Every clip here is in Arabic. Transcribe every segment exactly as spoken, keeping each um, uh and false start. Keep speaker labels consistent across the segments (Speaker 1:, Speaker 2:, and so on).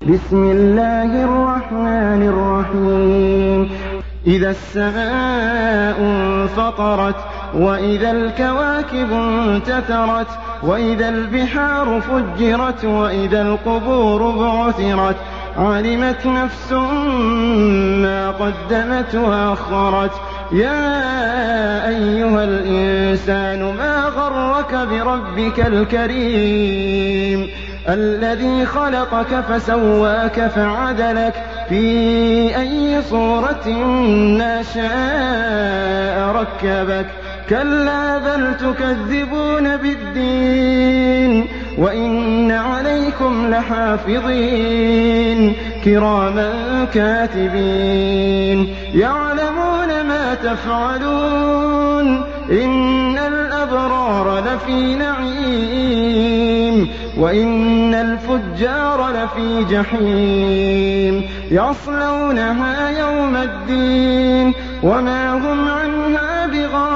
Speaker 1: بسم الله الرحمن الرحيم إذا السماء انفطرت وإذا الكواكب انتثرت وإذا البحار فجرت وإذا القبور بعثرت علمت نفس ما قدمت وأخرت يا أيها الإنسان ما غرك بربك الكريم الذي خلقك فسواك فعدلك في أي صورة ما شاء ركبك كلا بل تكذبون بالدين وإن عليكم لحافظين كراما كاتبين يعلمون ما تفعلون إن الأبرار لفي نعيم وإن الفجار لفي جحيم يصلونها يوم الدين وما هم عنها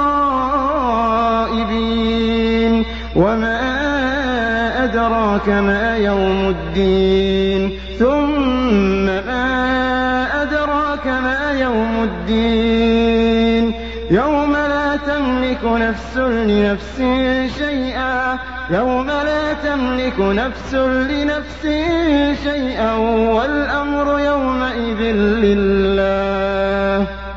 Speaker 1: بغائبين وما أدراك ما يوم الدين ثم ما أدراك ما يوم الدين يوم لا تملك نفس لنفس شيئا يوم لا تملك نفس لنفس شيئا والأمر يومئذ لله